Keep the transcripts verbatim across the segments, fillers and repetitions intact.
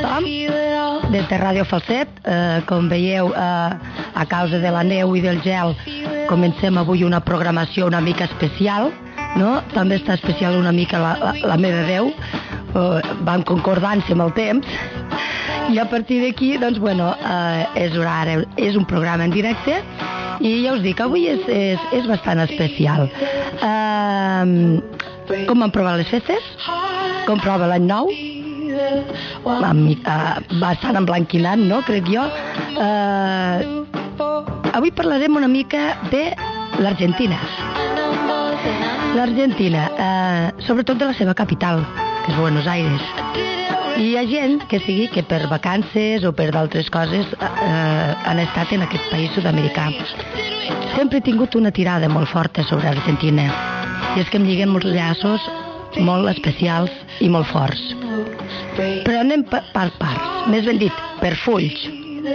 tothom des de Ràdio Falset. Eh, com veieu, eh, a causa de la neu i del gel, comencem avui una programació una mica especial, no? També està especial una mica la, la, la meva veu, eh, va en concordància amb el temps, i a partir d'aquí, doncs, bueno, eh, és, ara, és un programa en directe, i ja us dic, avui és, és, és bastant especial. Eh, com van provar les festes? Com prova l'any nou? Bastant emblanquinat, no? Crec jo. Eh, avui parlarem una mica de l'Argentina. L'Argentina, eh, sobretot de la seva capital, que és Buenos Aires. I hi ha gent que sigui que per vacances o per d'altres coses eh, han estat en aquest país sud-americà. Sempre he tingut una tirada molt forta sobre Argentina, i és que em lliguen molts llaços molt especials i molt forts. Però anem per parts, més ben dit, per fulls.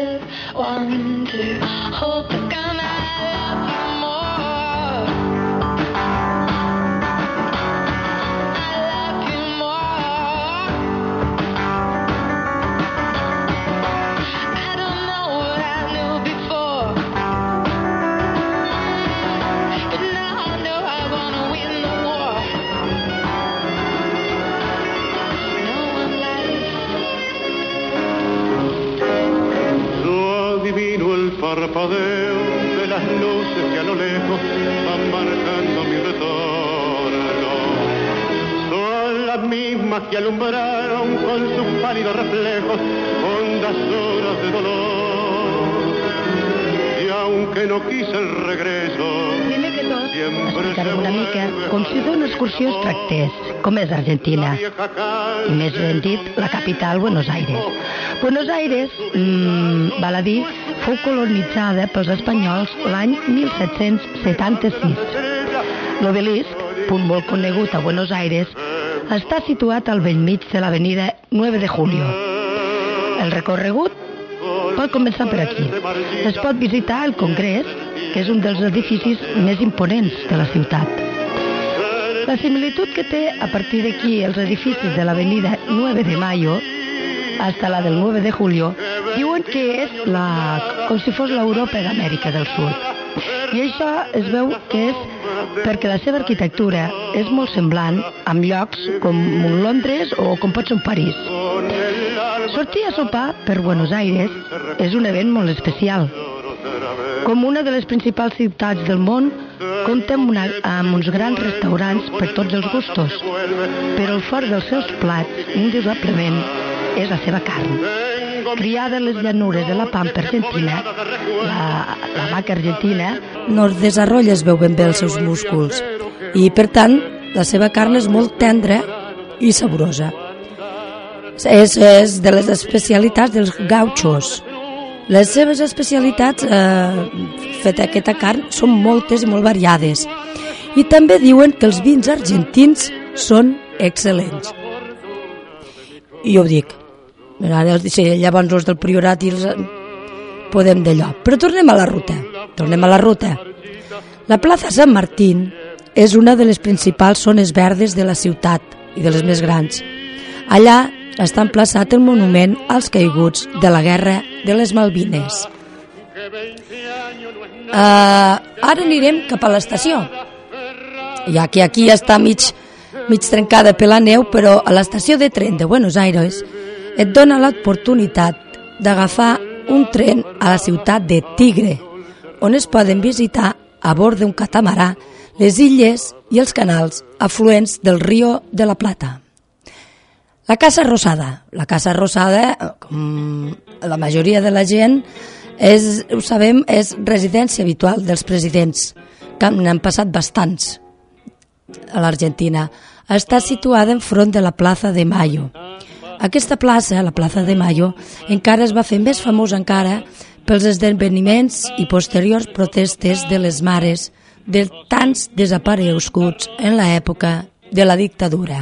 Parpadeo de las luces que a lo lejos van marcando mi retorno. Son las mismas que alumbraron con sus pálidos reflejos hondas horas de dolor. Y aunque no quise el regreso, primer que tot, explicarem una mica com si d'una excursió es tractés, com és Argentina, i més ben dit, la capital, Buenos Aires. Buenos Aires, mmm, val a dir, fou colonitzada pels espanyols l'any mil set-cents setanta-sis. L'obelisc, punt molt conegut a Buenos Aires, està situat al bell mig de l'avenida nueve de julio. El recorregut pot començar per aquí. Es pot visitar el Congrés, que és un dels edificis més imponents de la ciutat. La similitud que té a partir d'aquí els edificis de l'avenida nueve de mayo hasta la del nueve de julio, diuen que és la, com si fos l'Europa d'Amèrica del Sud. I això es veu que és perquè la seva arquitectura és molt semblant amb llocs com un Londres o com pot ser un París. Sortir a sopar per Buenos Aires és un event molt especial. Com una de les principals ciutats del món, compta amb, una, amb uns grans restaurants per tots els gustos, però el fort dels seus plats, indiscutiblement, és la seva carn. Criada en les llanures de la Pampa Argentina, la, la vaca argentina no desenvolupa es veu ben bé els seus músculs i, per tant, la seva carn és molt tendra i saborosa. És, és de les especialitats dels gauchos. Les seves especialitats eh, feta aquesta carn són moltes i molt variades, i també diuen que els vins argentins són excel·lents. I jo ho dic, llavors els del Priorat i els podem d'allò. Però tornem a la ruta. Tornem a la ruta. La plaça Sant Martín és una de les principals zones verdes de la ciutat i de les més grans. Allà està emplaçat el monument als caiguts de la Guerra de les Malvines. Uh, ara anirem cap a l'estació. Ja que aquí està mig, mig trencada per la neu, però a l'estació de tren de Buenos Aires et dona l'oportunitat d'agafar un tren a la ciutat de Tigre, on es poden visitar a bord d'un catamarà les illes i els canals afluents del Río de la Plata. La Casa Rosada. La Casa Rosada, com la majoria de la gent, és, ho sabem, és residència habitual dels presidents, que n'han passat bastants a l'Argentina. Està situada enfront de la Plaza de Mayo. Aquesta plaça, la Plaza de Mayo, encara es va fer més famosa encara pels esdeveniments i posteriors protestes de les mares de tants desapareguts en l'època de la dictadura.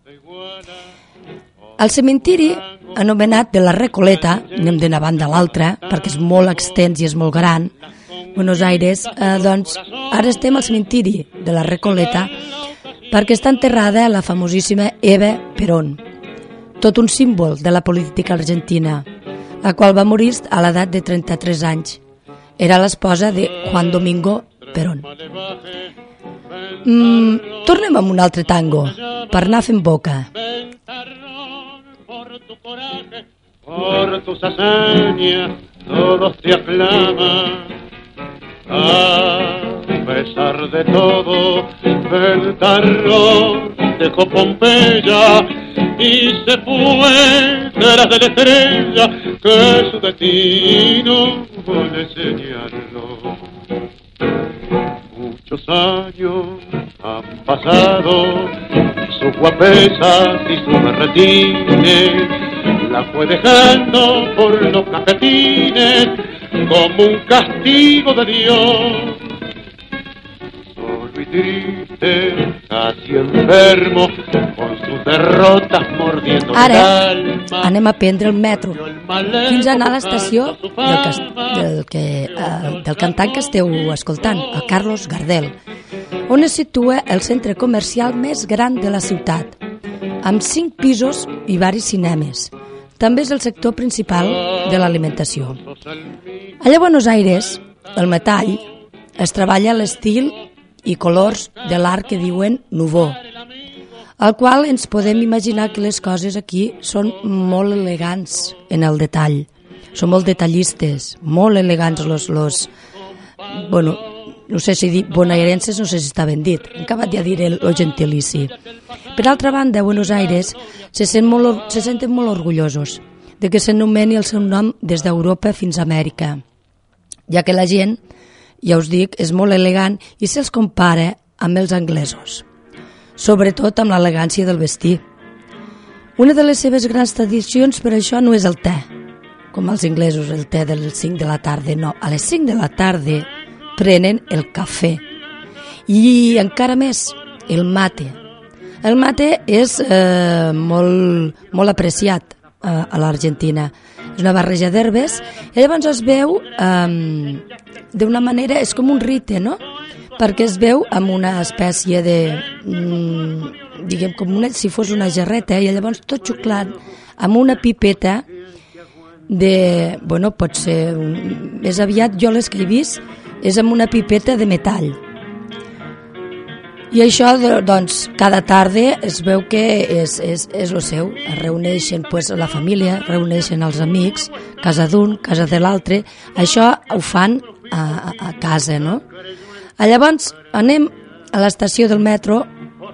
El cementiri, anomenat de la Recoleta, anem d'una banda a l'altra, perquè és molt extens i és molt gran, Buenos Aires, eh, doncs ara estem al cementiri de la Recoleta perquè està enterrada la famosíssima Eva Perón. tot un símbol de la política argentina, la qual va morir a l'edat de trenta-tres anys. Era l'esposa de Juan Domingo Perón. Mm, tornem amb un altre tango, per anar fent boca. Por tus hazañas todos te aclaman, a pesar de todo el terror dejó Pompeya y se fue tras de la estrella que su destino le señaló. Muchos años han pasado, sus guapesas y sus berretines la fue dejando por los cafetines como un castigo de Dios. Solo y triste, casi enfermo, con sus derrotas mordiendo Ara l'alma. anem a prendre el metro fins a anar a l'estació del, cas, del, que, eh, del cantant que esteu escoltant, el Carlos Gardel, on es situa el centre comercial més gran de la ciutat, amb cinc pisos i varis cinemes. També és el sector principal de l'alimentació. Allà a Buenos Aires, el metall es treballa a l'estil i colors de l'art que diuen Nouveau, al qual ens podem imaginar que les coses aquí són molt elegants en el detall. Són molt detallistes, molt elegants los, los bueno, no sé si dir bonaerenses, no sé si està ben dit, he acabat de dir el, el gentilici. Per altra banda, a Buenos Aires se, sent molt, se senten molt orgullosos de que s'anomeni el seu nom des d'Europa fins a Amèrica, ja que la gent, ja us dic, és molt elegant i se'ls compara amb els anglesos, sobretot amb l'elegància del vestir. Una de les seves grans tradicions per això no és el te, com els inglesos, el te del cinc de la tarda, no, a les cinc de la tarda prenen el cafè i encara més, el mate. El mate és eh, molt, molt apreciat eh, a l'Argentina. És una barreja d'herbes i llavors es veu eh, d'una manera, és com un rite, no? Perquè es veu amb una espècie de, mm, diguem, com una, si fos una gerreta, i llavors tot xuclat amb una pipeta de, bueno, pot ser, un, més aviat jo les que he vist, és amb una pipeta de metall. I això, doncs, cada tarda es veu que és, és, és el seu. Es reuneixen pues, la família, reuneixen els amics, casa d'un, casa de l'altre. Això ho fan a, a, a casa, no? Llavors anem a l'estació del metro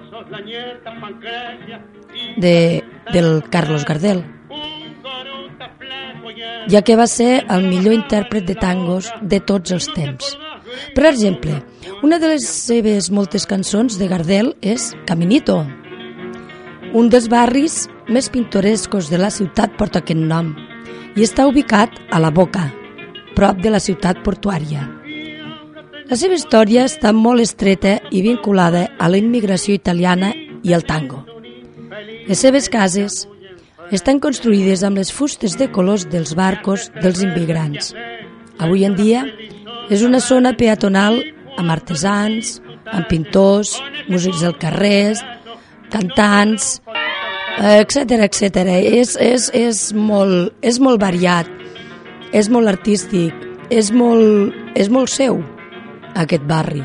de, del Carlos Gardel, ja que va ser el millor intèrpret de tangos de tots els temps. Per exemple, una de les seves moltes cançons de Gardel és Caminito. Un dels barris més pintorescos de la ciutat porta aquest nom i està ubicat a la Boca, prop de la ciutat portuària. La seva història està molt estreta i vinculada a la immigració italiana i al tango. Les seves cases estan construïdes amb les fustes de colors dels barcos dels immigrants. Avui en dia és una zona peatonal amb artesans, amb pintors, músics del carrer, cantants, etcètera, etcètera. És, és, és, molt, és molt variat, és molt artístic, és molt, és molt seu, aquest barri.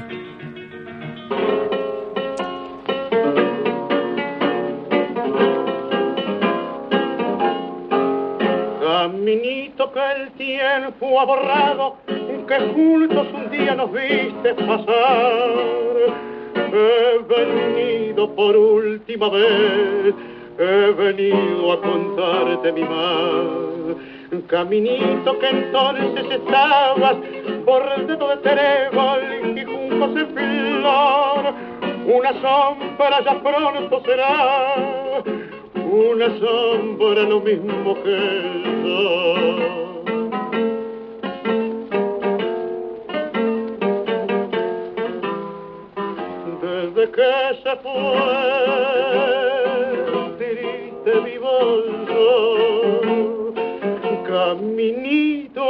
Caminito que el tiempo ha borrado, que juntos un día nos viste pasar. He venido por última vez, he venido a contarte mi mal. Caminito que entonces estabas por el dedo de trébol y juncos en flor. Una sombra ya pronto será, una sombra lo mismo que el sol. Desde que se fue, triste vivo yo, caminito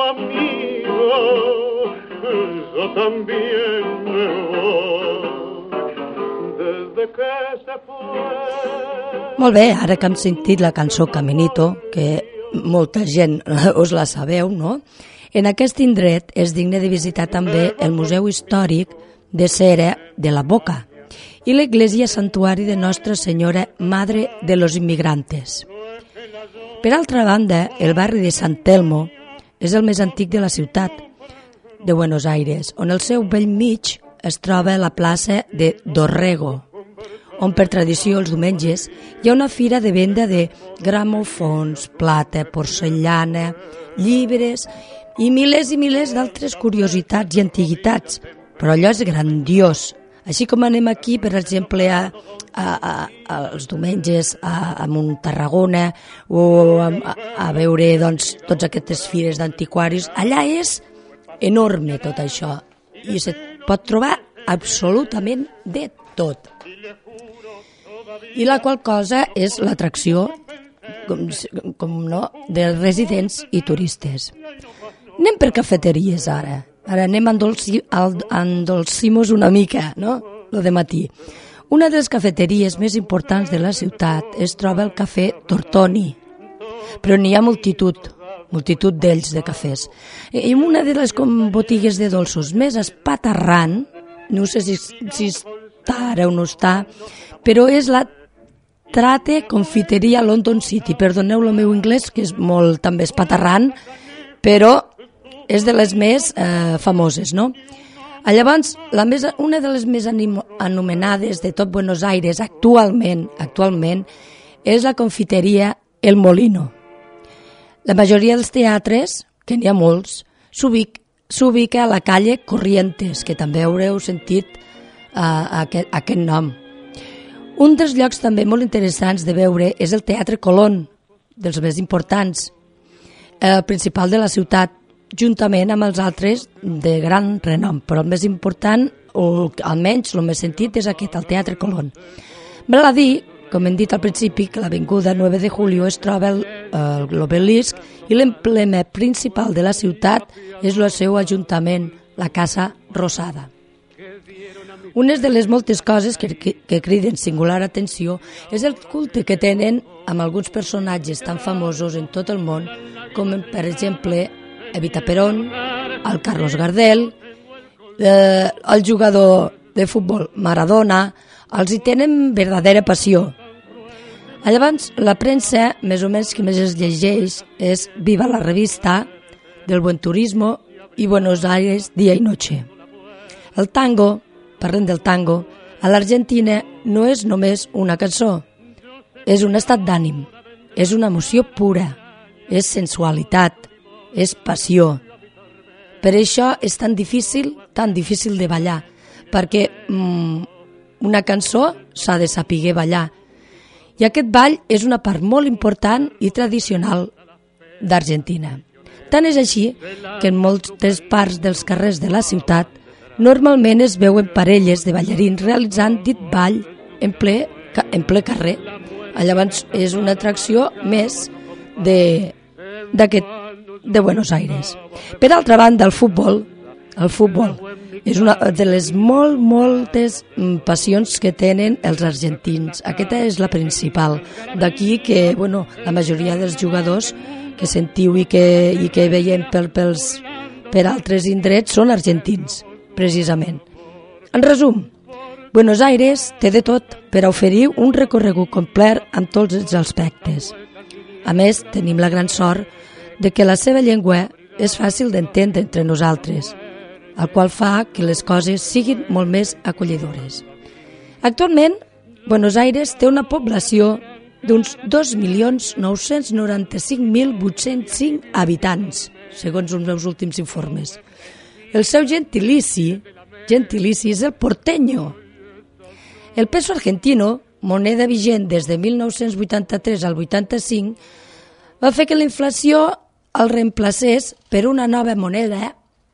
amigo, yo también me voy. Desde Molt bé, ara que hem sentit la cançó Caminito, que molta gent us la sabeu, no? En aquest indret és digne de visitar també el Museu Històric de Cera de la Boca i l'Església Santuari de Nostra Senyora Madre de los Inmigrantes. Per altra banda, el barri de San Telmo és el més antic de la ciutat de Buenos Aires, on al seu bell mig es troba la plaça de Dorrego, on per tradició els diumenges hi ha una fira de venda de gramòfons, plata, porcellana, llibres i milers i milers d'altres curiositats i antiguitats. Però allò és grandiós. Així com anem aquí, per exemple, a, a, a, a els diumenges a, a Montarragona o a, a veure doncs, totes aquestes fires d'antiquaris, allà és enorme tot això i se pot trobar absolutament de tot. I la qual cosa és l'atracció com, com no, de residents i turistes. Anem per cafeteries ara. Ara anem a endolci, endolcimos una mica, no? Lo de matí. Una de les cafeteries més importants de la ciutat es troba el cafè Tortoni, però n'hi ha multitud, multitud d'ells de cafès. I una de les botigues de dolços més espaterrant, no sé si, si està ara o no està, però és la Trate Confiteria London City. Perdoneu el meu anglès, que és molt també espaterrant, però és de les més eh, famoses, no? Llavors, la més, una de les més anomenades de tot Buenos Aires actualment, actualment és la confiteria El Molino. La majoria dels teatres, que n'hi ha molts, s'ubica a la calle Corrientes, que també haureu sentit eh, aquest, aquest nom. Un dels llocs també molt interessants de veure és el Teatre Colón, dels més importants, el principal de la ciutat, juntament amb els altres de gran renom, però el més important, o almenys el més sentit, és aquest, el Teatre Colón. Val a dir, com hem dit al principi, que l'avinguda nueve de julio es troba l'obelisc i l'emblema principal de la ciutat és el seu ajuntament, la Casa Rosada. Una de les moltes coses que, que, que criden singular atenció és el culte que tenen amb alguns personatges tan famosos en tot el món, com per exemple Evita Perón, el Carlos Gardel, eh, el jugador de futbol Maradona, els hi tenen verdadera passió. Llavors, la premsa, més o menys que més es llegeix, és Viva la Revista, del Buen Turismo i Buenos Aires Día y Noche. El tango, parlem del tango, a l'Argentina no és només una cançó, és un estat d'ànim, és una emoció pura, és sensualitat, és passió. Per això és tan difícil, tan difícil de ballar, perquè mm, una cançó s'ha de saber ballar. I aquest ball és una part molt important i tradicional d'Argentina. Tant és així que en moltes parts dels carrers de la ciutat normalment es veuen parelles de ballarins realitzant dit ball en ple, en ple carrer. Llavors és una atracció més de, d'aquest, de Buenos Aires. Per altra banda, el futbol, el futbol és una de les molt, moltes passions que tenen els argentins. Aquesta és la principal. D'aquí que, bueno, la majoria dels jugadors que sentiu i que, i que veiem per, pels, per altres indrets són argentins, precisament. En resum, Buenos Aires té de tot per a oferir un recorregut complet amb tots els aspectes. A més, tenim la gran sort de que la seva llengua és fàcil d'entendre entre nosaltres, el qual fa que les coses siguin molt més acollidores. Actualment, Buenos Aires té una població d'uns dos milions nou-cents noranta-cinc mil vuit-cents cinc habitants, segons els meus últims informes. El seu gentilici, gentilici és el porteño. El peso argentino, moneda vigent des de mil nou-cents vuitanta-tres al vuitanta-cinc, va fer que la inflació el reemplacés per una nova moneda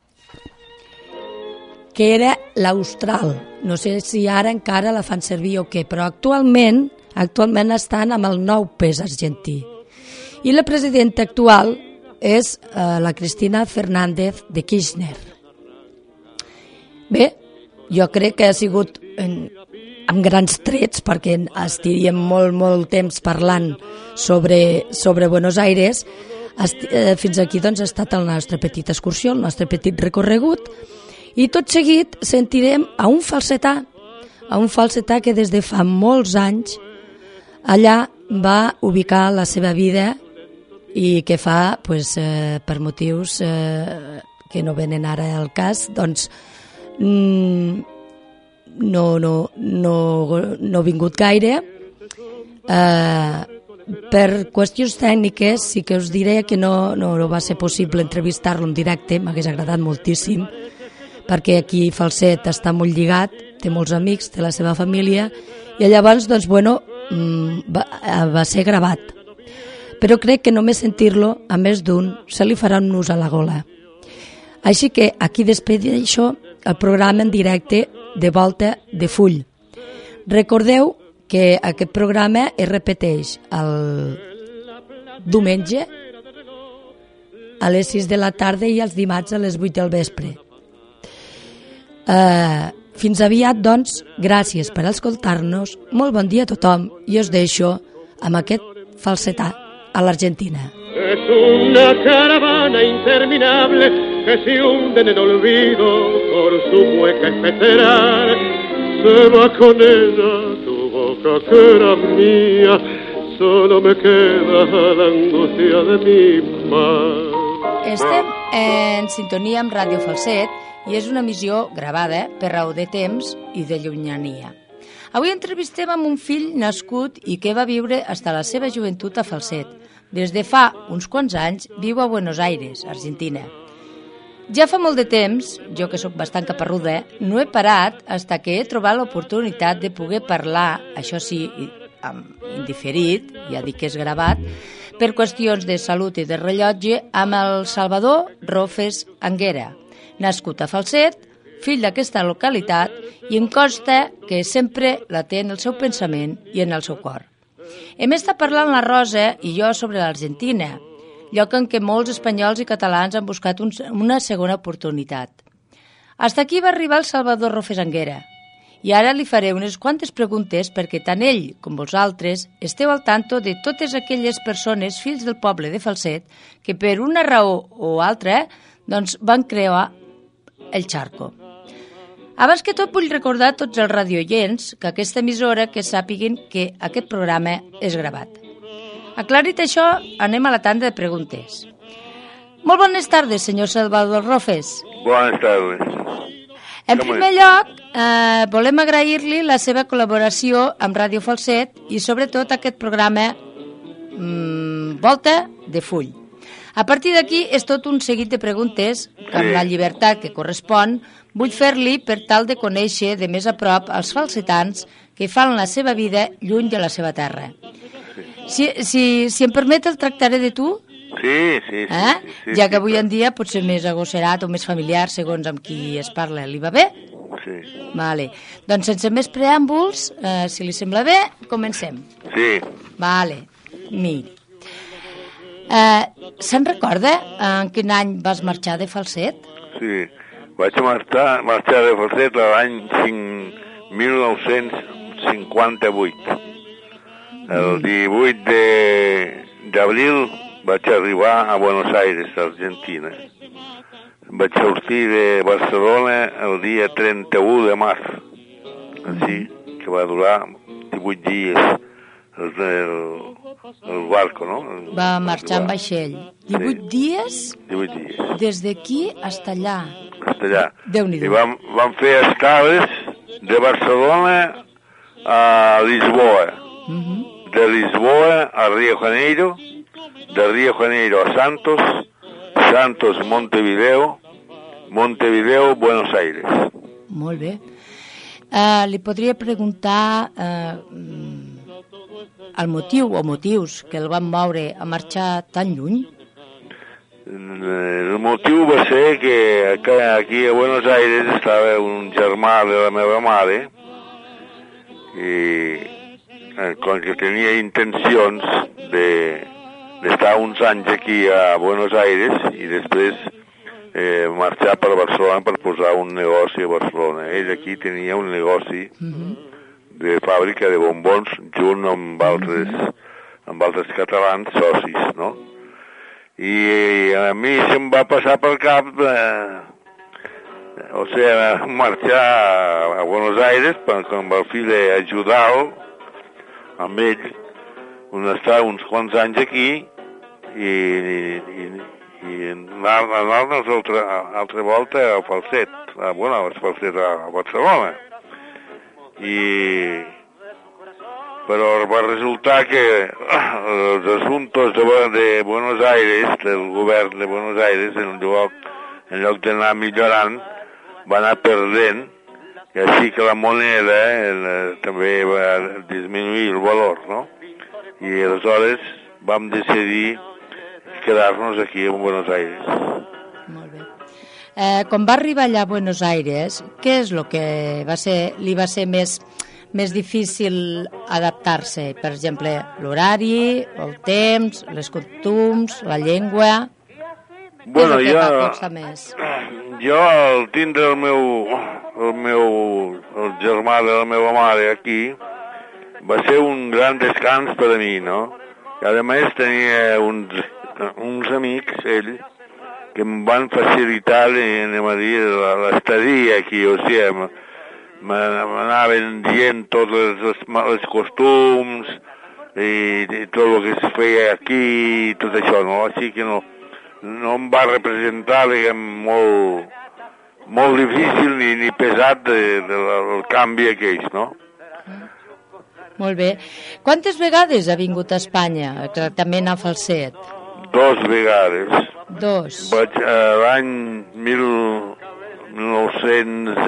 que era l'austral. No sé si ara encara la fan servir o què, però actualment actualment estan amb el nou pes argentí. I la presidenta actual és eh, la Cristina Fernández de Kirchner. Bé, jo crec que ha sigut en, amb grans trets, perquè estiríem molt, molt temps parlant sobre, sobre Buenos Aires. Esti, eh, fins aquí doncs, ha estat la nostra petita excursió, el nostre petit recorregut, i tot seguit sentirem a un falsetà, a un falsetà que des de fa molts anys allà va ubicar la seva vida i que fa, pues, eh, per motius eh, que no venen ara al cas, doncs mm, no, no, no, no ha vingut gaire. Eh, per qüestions tècniques sí que us diré que no, no, no va ser possible entrevistar-lo en directe, m'hagués agradat moltíssim, perquè aquí Falset està molt lligat, té molts amics, té la seva família, i llavors, doncs, bueno, va, va ser gravat. Però crec que només sentir-lo, a més d'un, se li farà un nus a la gola. Així que aquí despedeixo el programa en directe de Volta de Full. Recordeu que aquest programa es repeteix el diumenge a les sis de la tarda i els dimarts a les vuit del vespre. Uh, fins aviat, doncs, gràcies per escoltar-nos, molt bon dia a tothom, i us deixo amb aquest falsetà a l'Argentina. Es una caravana interminable que se hunde en el olvido por su mueca especerar. Se va con ella tu boca que era mía, solo me queda la angustia de mi mar. Estem en sintonia amb Ràdio Falset i és una emissió gravada per raó de temps i de llunyania. Avui entrevistem amb un fill nascut i que va viure fins a la seva joventut a Falset. Des de fa uns quants anys viu a Buenos Aires, Argentina. Ja fa molt de temps, jo que sóc bastant caparruda, no he parat fins que he trobat l'oportunitat de poder parlar, això sí, indiferit, ja dic que és gravat, per qüestions de salut i de rellotge, amb el Salvador Rofes Anguera, nascut a Falset, fill d'aquesta localitat, i em consta que sempre la té en el seu pensament i en el seu cor. Hem estat parlant la Rosa i jo sobre l'Argentina, lloc en què molts espanyols i catalans han buscat un, una segona oportunitat. Hasta aquí va arribar el Salvador Rofes Anguera, i ara li faré unes quantes preguntes perquè tant ell com vosaltres esteu al tanto de totes aquelles persones, fills del poble de Falset, que per una raó o altra doncs, van crear el Charco. Abans que tot vull recordar a tots els radioients que aquesta emissora que sàpiguen que aquest programa és gravat. Aclarit això, anem a la tanda de preguntes. Molt bones tardes, senyor Salvador Rofes. Bones tardes. En Com primer és? lloc, eh, volem agrair-li la seva col·laboració amb Ràdio Falset i sobretot aquest programa mmm, Volta de Full. A partir d'aquí és tot un seguit de preguntes que amb sí. la llibertat que correspon vull fer-li per tal de conèixer de més a prop els falsetans que fan la seva vida lluny de la seva terra. Si, si, si em permet el tractaré de tu? Sí, sí, sí. Eh? sí, sí ja que sí, avui en dia pot ser més agosserat o més familiar segons amb qui es parla. Li va bé? Sí. Vale. Doncs sense més preàmbuls, eh, si li sembla bé, comencem. Sí. Vale. Miri. Eh, se'n recorda en quin any vas marxar de Falset? Sí. Vaig marxar, marxar de Falset l'any mil nou-cents cinquanta-vuit. El divuit d'abril vaig arribar a Buenos Aires, Argentina. Vaig sortir de Barcelona el dia trenta-u de març. Així que va durar divuit dies el, el, el barco, no? El, va marxar en vaixell. divuit sí. dies? divuit dies. Des d'aquí fins allà. Fins allà. Déu-n'hi-do. I vam, vam fer escales de Barcelona a Lisboa. Uh-huh. De Lisboa a Rio Janeiro, de Rio Janeiro a Santos, Santos, Montevideo, Montevideo, Buenos Aires. Molt bé. Uh, li podria preguntar uh, el motiu o motius que el van moure a marxar tan lluny? El motiu va ser que aquí a Buenos Aires estava un germà de la meva mare i com que tenia intencions de, d'estar uns anys aquí a Buenos Aires i després eh, marxar per Barcelona per posar un negoci a Barcelona. Ell aquí tenia un negoci uh-huh. de fàbrica de bombons junt amb altres, amb altres catalans socis, no? I a mi se'm va passar pel cap, eh, o sigui, marxar a Buenos Aires amb el fill d'ajudar-lo, amb ell, on està uns quants anys aquí, i, i, i anar-nos altra, altra volta a Falset, a, bueno, a Falset a Barcelona. I... però va resultar que els assumptes de, de Buenos Aires, del govern de Buenos Aires, en lloc, en lloc d'anar millorant, va anar perdent, i així que la moneda eh, també va disminuir el valor, no? I aleshores vam decidir quedar-nos aquí a Buenos Aires. Molt bé. Eh, quan va arribar allà a Buenos Aires, què és el que va ser, li va ser més, més difícil adaptar-se? Per exemple, l'horari, el temps, les costums, la llengua... Bueno, què és el que jo, va costar més? Jo, al tindre el meu, el meu el germà de la meva mare aquí, va ser un gran descans per a mi, no? I a més tenia uns, uns amics, ell, que em van facilitar, anem a dir, l'estadia aquí, o sigui, m'anaven dient tots els, els costums i, i tot el que es feia aquí i tot això, no? Així que no, no em va representar, diguem, molt, molt difícil ni, ni pesat de, de, del canvi aquell, no? Molt bé. Quantes vegades ha vingut a Espanya, exactament a Falset? Dos vegades. Dos. Vaig eh, l'any mil nou-cents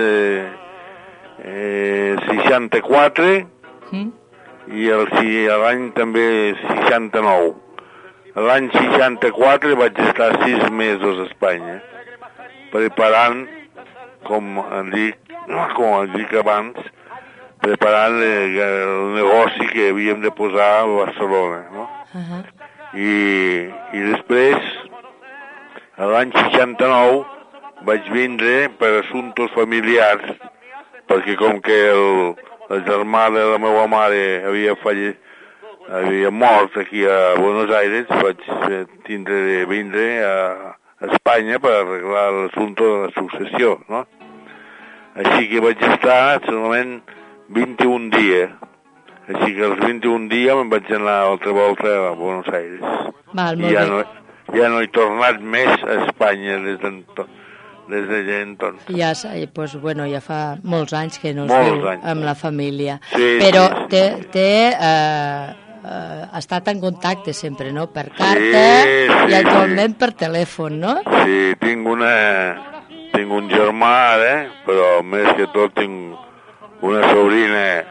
seixanta-quatre mm. i el, l'any també seixanta-nou. L'any seixanta-quatre vaig estar sis mesos a Espanya, preparant, com dic, com dic abans, preparant el, el negoci que havíem de posar a Barcelona, no? Uh-huh. I, i després, l'any seixanta-nou, vaig vindre per assumptes familiars, perquè com que el, el germà de la meva mare havia fallit, havia mort aquí a Buenos Aires, vaig tindre de vindre a, a Espanya per arreglar l'assumpte de la successió, no? Així que vaig estar solament vint-i-un dies. Així que els vint-i-un dies me'n vaig anar altra volta a Buenos Aires. Val, molt I ja bé. no, ja no he tornat més a Espanya des d'entonces. Des de entonces. Ja, pues, bueno, ja fa molts anys que no es molts viu anys. amb la família. Sí, però sí, sí. té, té eh, eh, estat en contacte sempre, no? Per carta sí, sí, i actualment sí. per telèfon, no? Sí, tinc una... Tinc un germà ara, però més que tot tinc una sobrina,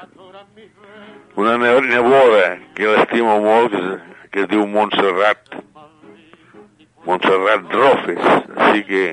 una neboda que l'estimo molt, que es, que es diu Montserrat. Montserrat Rofes. Així que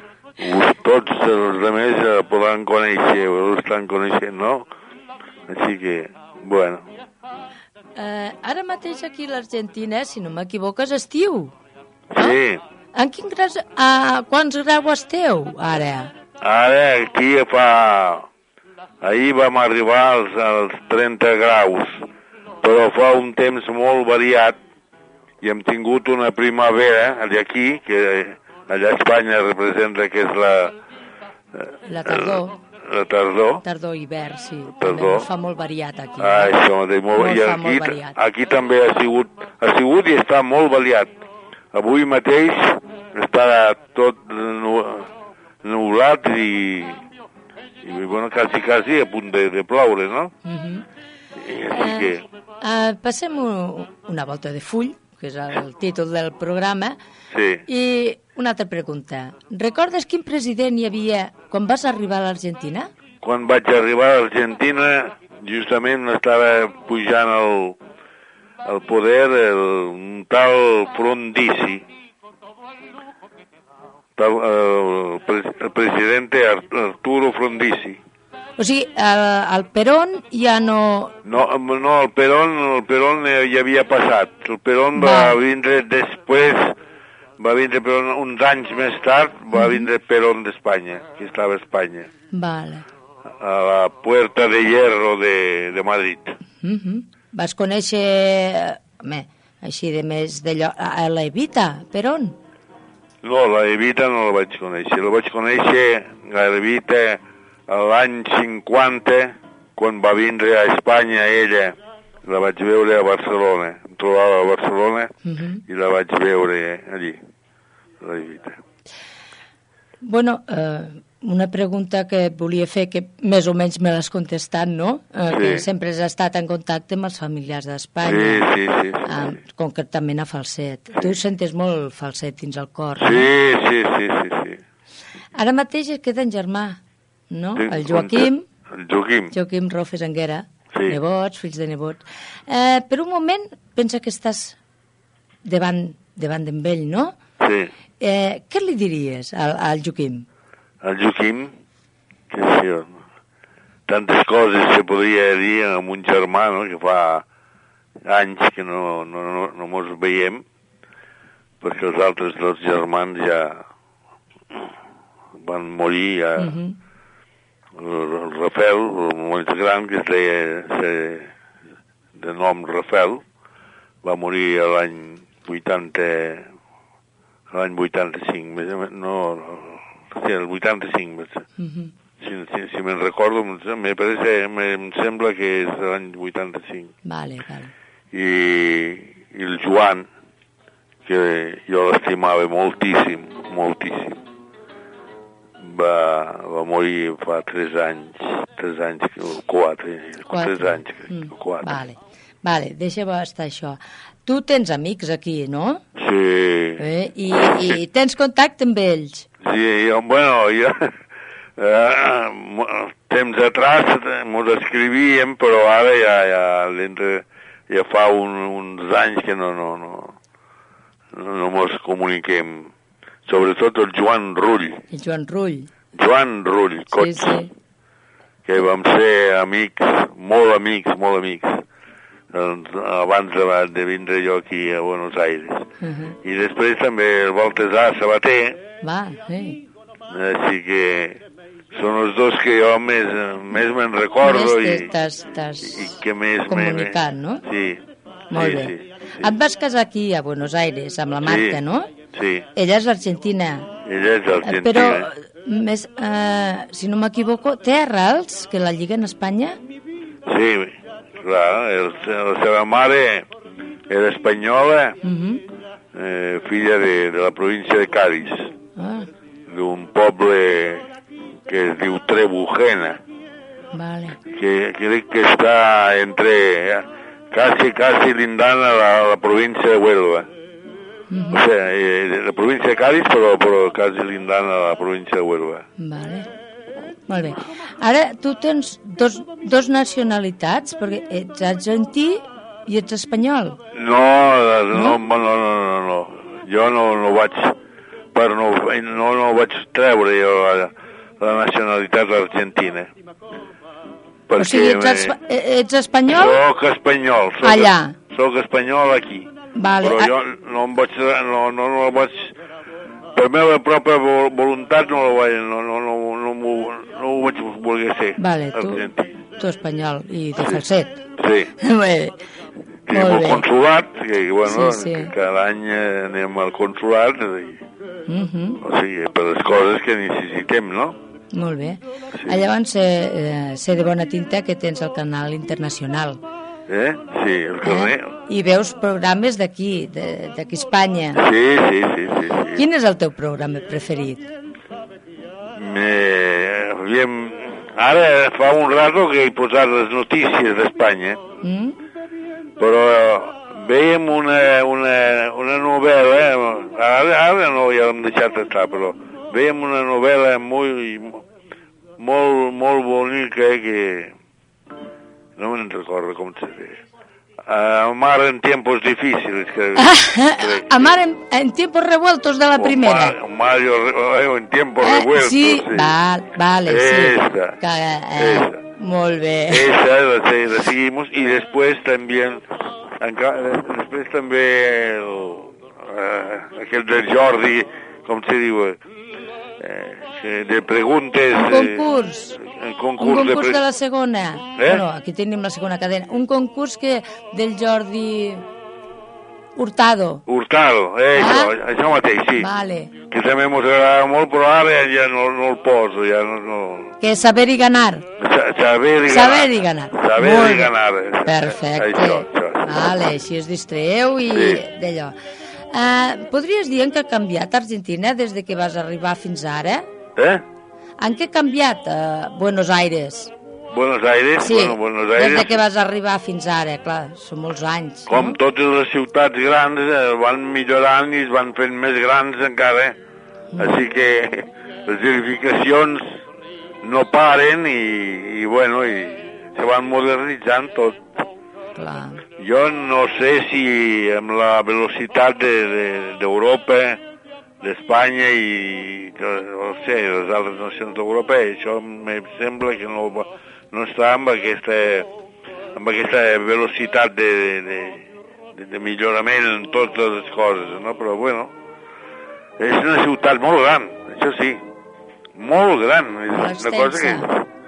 tots els altres la podran conèixer, o l'estan coneixent, no? Així que, bueno. Eh, ara mateix aquí a l'Argentina, si no m'equivoco, és estiu. No? Sí. En quin graus, a quants graus esteu, ara? Ara, aquí fa... Ahir vam arribar als, als trenta graus, però fa un temps molt variat i hem tingut una primavera d'aquí, que allà a Espanya representa que és la... La tardor. La tardor. Tardor-hivern, sí. Tardor. També fa molt variat aquí. Ah, no? això mateix, molt, molt, i fa aquí, molt variat. Aquí també ha sigut, ha sigut i està molt variat. Avui mateix està tot nublat i, i bueno, quasi, quasi a punt de, de ploure, no? Uh-huh. I així eh, que... Eh, passem un, una volta de full, que és el títol del programa, sí. I una altra pregunta. Recordes quin president hi havia quan vas arribar a l'Argentina? Quan vaig arribar a l'Argentina, justament estava pujant el, el poder el, un tal Frondizi, tal, el, el president Arturo Frondizi. O sigui, el, el Perón ja no... No, no el Perón, el Perón ja havia passat. El Perón va, va vindre després, va vindre Perón uns anys més tard, va vindre Perón d'Espanya, que estava a Espanya. Vale. a la Puerta de Hierro de, de Madrid. Uh-huh. Vas conèixer, home, així de més d'allò, a la Evita, per on? No, la Evita no la vaig conèixer. La vaig conèixer, la Evita, l'any cinquanta, quan va vindre a Espanya ella. La vaig veure a Barcelona. Em trobava a Barcelona uh-huh. i la vaig veure allí, la Evita. Bueno, eh, una pregunta que et volia fer, que més o menys me l'has contestat, no? Eh, sí. Que sempre has estat en contacte amb els familiars d'Espanya. Sí, sí, sí. sí, eh, sí. Concretament a Falset. Sí. Tu sentes molt Falset dins el cor, sí, no? Sí, sí, sí, sí. Ara mateix es queda en germà, no? Sí, el Joaquim. El Joaquim. Joaquim Rofes Anguera. Sí. Nebots, fills de nebots. Eh, per un moment pensa que estàs davant, davant d'en ell, no? Sí. Eh, què li diries al, al Joaquim? Al Joaquim, que sí, tantes coses se podria dir amb un germà, no?, que fa anys que no, no, no, no mos veiem, perquè els altres dos germans ja van morir, ja. Uh-huh. El, el Rafael, el molt gran, que es deia de nom Rafael, va morir l'any vuitanta, l'any vuitanta-cinc, no, sí, el vuitanta-cinc, uh-huh. si, si, si me'n recordo, me parece, me, em sembla que és l'any vuitanta-cinc. Vale, vale. I, i el Joan, que jo l'estimava moltíssim, moltíssim, va, va morir fa tres anys, tres anys, quatre, quatre. tres anys, mm. quatre. Vale, vale, deixa estar això. Tu tens amics aquí, no? Sí. Eh? I, I tens contacte amb ells? Sí, jo, bueno, jo, eh, temps atrás mos escrivíem, però ara ja, ja, l'entre, ja fa un, uns anys que no, no, no, no, no mos comuniquem. Sobretot el Joan Rull. El Joan Rull. Joan Rull, Cots. Sí, sí. Que vam ser amics, molt amics, molt amics, abans de, de vindre jo aquí a Buenos Aires. Uh-huh. I després també el Baltasar Sabater. Va, sí. Així que són els dos que jo més, més me'n recordo i, i que més... comunicat, me, no? Sí. Molt sí, bé. Sí, sí. Et vas casar aquí a Buenos Aires amb la Marta, sí, no? Sí. Ella és argentina. Ella és argentina. Però, més, uh, si no m'equivoco, té arrels que la lliguen a Espanya? Sí, clar. El, la seva mare era espanyola, uh-huh. eh, filla de, de la província de Cádiz, ah. d'un poble que es diu Trebujena, vale. que crec que està entre... casi, casi lindant a la, la província de Huelva. Uh-huh. O sea, eh, la província de Cádiz, però, però quasi lindant a la província de Huelva. Vale. Molt bé. Ara, tu tens dos, dos nacionalitats, perquè ets argentí i ets espanyol. No, no, no, no, no, no, no. Jo no, no vaig... Però no, no, no vaig treure jo la, la nacionalitat argentina. O sigui, ets, me... ets espanyol? Soc espanyol. Soc, allà. Soc espanyol aquí. Vale. Però jo no em vaig... No, no, no vaig... Per meva pròpia voluntat no ho vaig... No, no, no, no, no, no ho vaig voler ser. Vale, tu, tu espanyol i de Falset. Sí. Bé. Tenim el consulat, que, bueno, sí, sí. que cada any anem al consulat, i, uh-huh. o sigui, per les coses que necessitem, no? Molt bé. Sí. Llavors, eh, sé de bona tinta que tens el canal internacional. Eh? Sí, el carrer. Eh? I veus programes d'aquí, d'aquí Espanya. Sí, sí, sí, sí, sí. Quin és el teu programa preferit? Eh, aviam, ara fa un rato que he posat les notícies d'Espanya, mm? però veiem una, una, una novel·la, ara, ara no, ja l'hem deixat estar, però veiem una novel·la molt, molt, molt bonica que no me'n recordo com se diu. Uh, Amar en tiempos difíciles. Que, ah, amar en, en tiempos revueltos de la o primera. Amar en tiempos eh, revueltos. Sí, sí. Val, vale, esa, sí. Que, eh, esa. Molt bé. Esa la, la seguimos y después también, después también el, uh, aquel de Jordi, com se diu, eh, de preguntes... Un concurs. Eh, concurs un concurs de, de la segona. Eh? Bueno, aquí tenim la segona cadena. Un concurs que del Jordi Hurtado. Hurtado, eh, ah? això, això mateix, sí. Vale. Que també mos agrada molt, però ara ja no, no el poso, ja no... no... Que és saber i ganar. Sa saber i ganar. Saber i ganar. Saber molt i ganar. Perfecte. Això, això. Vale, així us distreu i sí. d'allò. Uh, podries dir en què ha canviat Argentina des de que vas arribar fins ara? Eh? En què ha canviat uh, Buenos Aires? Buenos Aires? Sí, bueno, Buenos Aires, des de que vas arribar fins ara, clar, són molts anys. Com no? totes les ciutats grans eh, van millorant i es van fent més grans encara, mm. així que les edificacions no paren i, i bueno, i se van modernitzant tot. Clar. Jo no sé si amb la velocitat d'Europa, de, de, d'Espanya i no sé, les altres nacions europees, això em sembla que no, no està amb aquesta, amb aquesta velocitat de, de, de, de millorament en totes les coses, no? Però bueno, és una ciutat molt gran, això sí, molt gran, és una cosa que...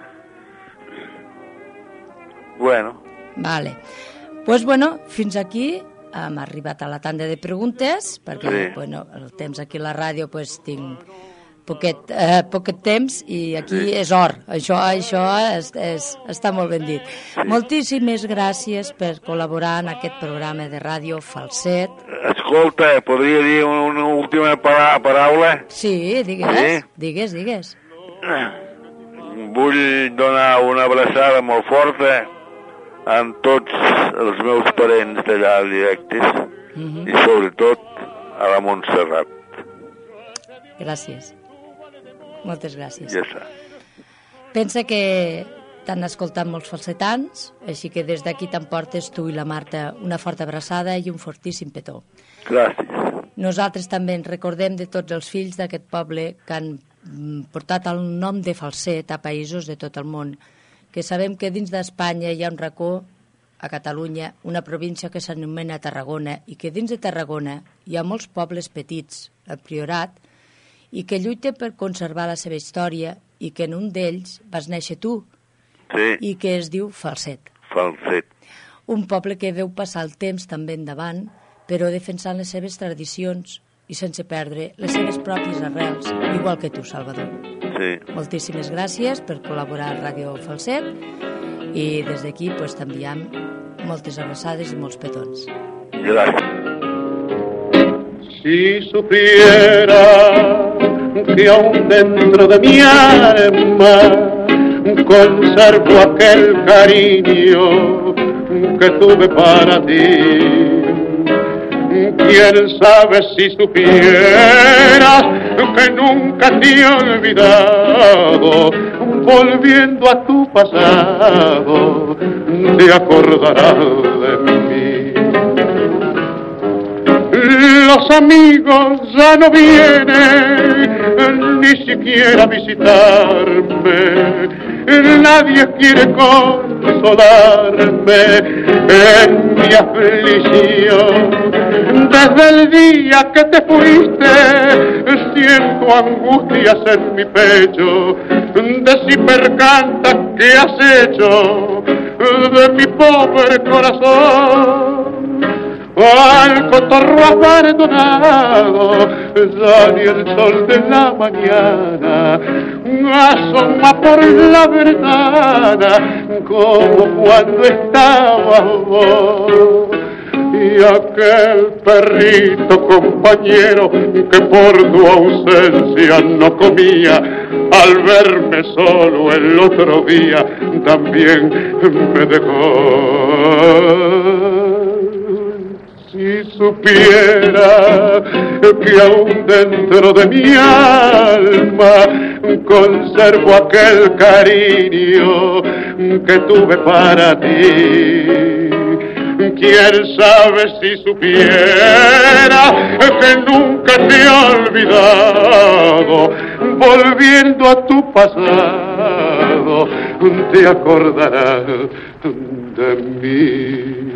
Bueno. Vale. Pues bueno, fins aquí hem arribat a la tanda de preguntes, perquè sí. bueno, el temps aquí a la ràdio pues, tinc poquet, eh, poquet temps i aquí sí. és or. Això, això és, és, està molt ben dit. Sí. Moltíssimes gràcies per col·laborar en aquest programa de ràdio Falset. Escolta, podria dir una, una última para paraula? Sí, digues, sí. digues, digues. Vull donar una abraçada molt forta amb tots els meus parents d'allà directes uh-huh. i sobretot a la Montserrat. Gràcies. Moltes gràcies. Ja està. Pensa que t'han escoltat molts falsetans, així que des d'aquí t'emportes tu i la Marta una forta abraçada i un fortíssim petó. Gràcies. Nosaltres també ens recordem de tots els fills d'aquest poble que han portat el nom de Falset a països de tot el món, que sabem que dins d'Espanya hi ha un racó, a Catalunya, una província que s'anomena Tarragona, i que dins de Tarragona hi ha molts pobles petits, el Priorat, i que lluiten per conservar la seva història, i que en un d'ells vas néixer tu, sí. i que es diu Falset. Falset. Un poble que veu passar el temps també endavant, però defensant les seves tradicions i sense perdre les seves pròpies arrels, igual que tu, Salvador. Sí. Moltíssimes gràcies per col·laborar a Ràdio Falset i des d'aquí pues, t'enviem moltes abraçades i molts petons. Gràcies. Si supiera que aún dentro de mi alma conservo aquel cariño que tuve para ti. Quién sabe si supieras que nunca te he olvidado, volviendo a tu pasado, te acordarás de mí. Los amigos ya no vienen ni siquiera a visitarme, nadie quiere consolarme en mi aflicción. Desde el día que te fuiste siento angustias en mi pecho de si percanta que has hecho de mi pobre corazón. Al cotorro abandonado, ya ni el sol de la mañana asoma por la ventana como cuando estábamos vos. Y aquel perrito compañero que por tu ausencia no comía, al verme solo el otro día también me dejó. Si supiera que aún dentro de mi alma conservo aquel cariño que tuve para ti. Quién sabe si supiera que nunca te he olvidado, volviendo a tu pasado, te acordarás de mí.